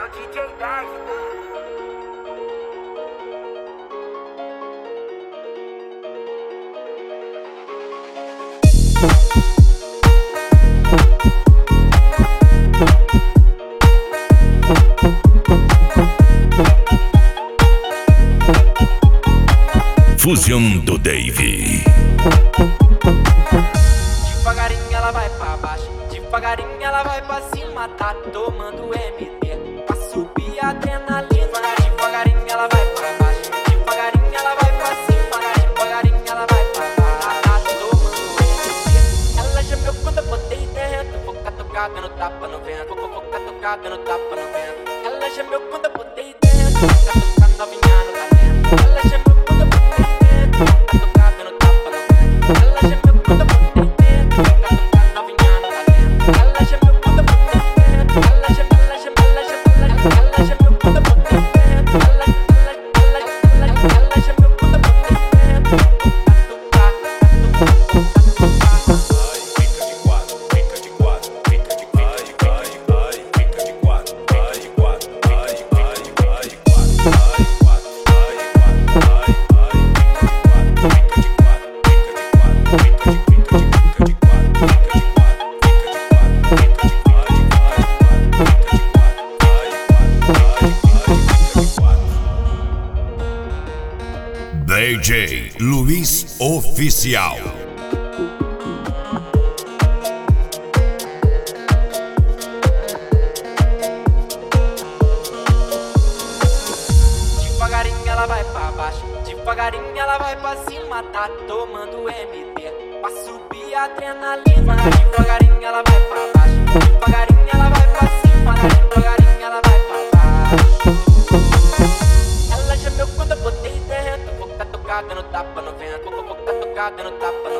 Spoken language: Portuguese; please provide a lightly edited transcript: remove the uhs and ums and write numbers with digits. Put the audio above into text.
o DJ 10. Fusão do Dave. Devagarinho ela vai pra baixo, devagarinho ela vai pra cima, tá tomando MD pra subir a adrenalina. Devagarinho ela vai pra baixo, devagarinho ela vai pra cima, devagarinho ela vai pra baixo, tá tomando MD. Ela gemeu quando eu botei dentro, vou catucada no tapa no vento, vou catucada no tapa no vento. Ela gemeu quando eu botei dentro, vou catucar novinha no talento. Ela gemeu quando eu botei dentro, vou catucada no tapa no vento. Ela gemeu quando eu botei dentro, vou catucar novinha no talento. Ela gemeu quando eu botei dentro, ela gemeu, ela gemeu, ela gemeu, ela gemeu quando eu botei dentro, ela gemeu quando eu botei dentro, vou catucar. Fica de quatro, fica de quatro, fica de quatro, fica de quatro, fica de quatro, fica de DJ Luiz Oficial. Devagarinho ela vai pra baixo, devagarinho ela vai pra cima, tá tomando MD pra subir a adrenalina. Devagarinho ela vai pra baixo, devagarinho ela vai pra cima, devagarinho ela vai pra baixo. Ela gemeu quando eu botei dentro, vou catucada no tapa no vento, vou catucada no tapa no